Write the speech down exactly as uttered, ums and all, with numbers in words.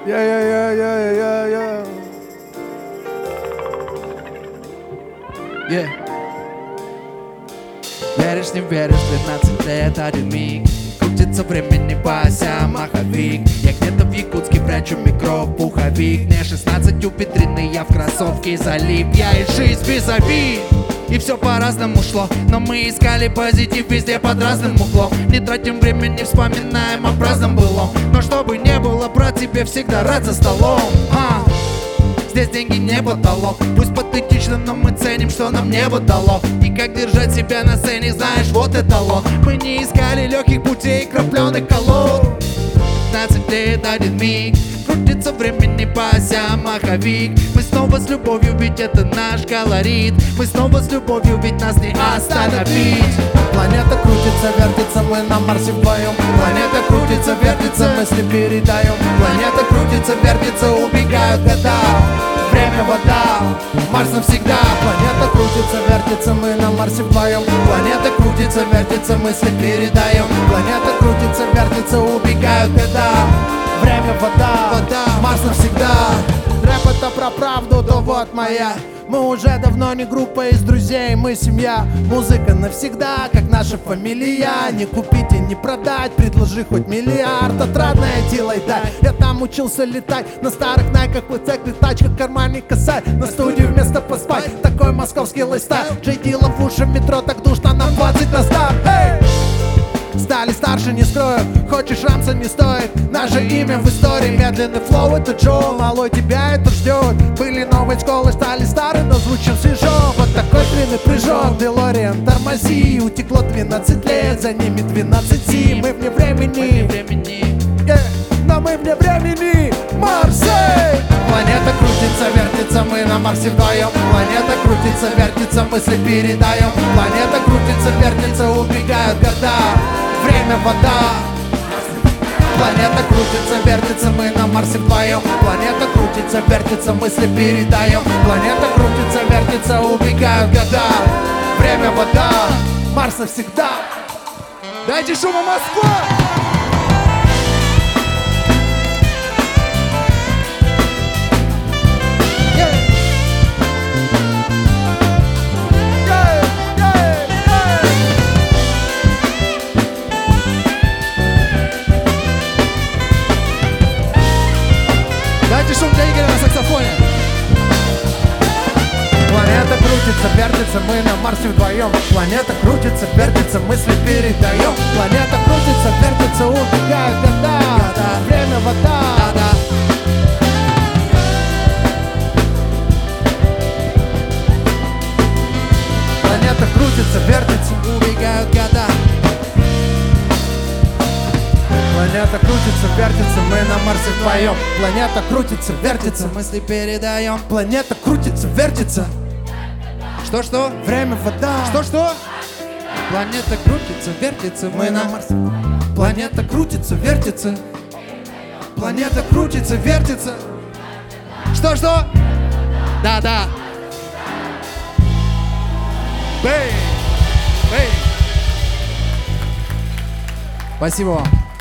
Я-я-я-я-я-я. Yeah. Веришь, не веришь, двенадцать лет, один миг. Крутится времени по осям маховик. Я где-то в Якутске прячу микро-пуховик. Мне шестнадцать у Петрины, я в кроссовке залип. Я и жизнь без обид, и все по-разному шло. Но мы искали позитив везде под разным углом. Не тратим время, не вспоминаем о праздном былом. Но чтобы не было, брат, тебе всегда рад за столом. а. Здесь деньги не потолок. Пусть патетично, но мы ценим, что нам небо дало. И как держать себя на сцене, знаешь, вот эталон. Мы не искали легких путей, крапленых колод. пятнадцать лет, один миг. Крутится времени по осям маховик. Мы снова с любовью, ведь это наш колорит. Мы снова с любовью, ведь нас не остановить. Планета крутится, вертится, мы на Марсе вдвоем. Планета крутится, вертится, мысли передаем. Планета крутится, вертится, убегают года. Время, вода, Марс навсегда. Планета крутится, вертится, мы на Марсе вдвоем. Планета крутится, вертится, мысли передаем. Планета крутится, вертится, убегают года. Время, вода, вода, Марс навсегда. Рэп это про правду, да вот моя. Мы уже давно не группа из друзей, мы семья. Музыка навсегда, как наша фамилия. Не купить и не продать, предложи хоть миллиард. Отрадное делай, дай. Я там учился летать на старых найках, в цикле, тачках, карманник косарь. На студию вместо поспать, такой московский лайфстайл. Джей Дилан в уши, метро так душно, нам двадцать на старт. Эй! Стали старше, не скрою, хочешь рамса не стоит. Наше имя в истории, медленный флоу, это Джо. Малой, тебя это ждет. Были новые школы, стали старые, но звучим свежо. Вот такой длинный прыжок, Делориан, тормози. Утекло двенадцать лет, за ними двенадцать зим. Мы вне времени, yeah. Но мы вне времени, Марсель. Планета крутится, вертится, мы на Марсе вдвоем. Планета крутится, вертится, мысли передаем. Планета крутится, вертится, убегают года. Время, вода. Планета крутится, вертится, мы на Марсе вдвоем. Планета крутится, вертится, мысли передаем. Планета крутится, вертится, убегают года. Время, вода, Марс навсегда. Дайте шума, Москва! Дайте шум для Игоря на саксофоне. Планета крутится, вертится, мы на Марсе вдвоем. Планета крутится, вертится, мысли передаем. Планета крутится, вертится, убегают года. Время, вода. Да-да. Планета крутится, вертится, Убегают года. Планета крутится, вертится, мы на Марсе вдвоем. Планета крутится, вертится, Мысли передаем. планета крутится, вертится. Что-что? Время, вода. Что-что? Планета крутится, вертится, Мы на Марсе. Планета крутится, вертится. Планета крутится, вертится. Что-что? Да-да. Бэй! Бэй! Спасибо вам.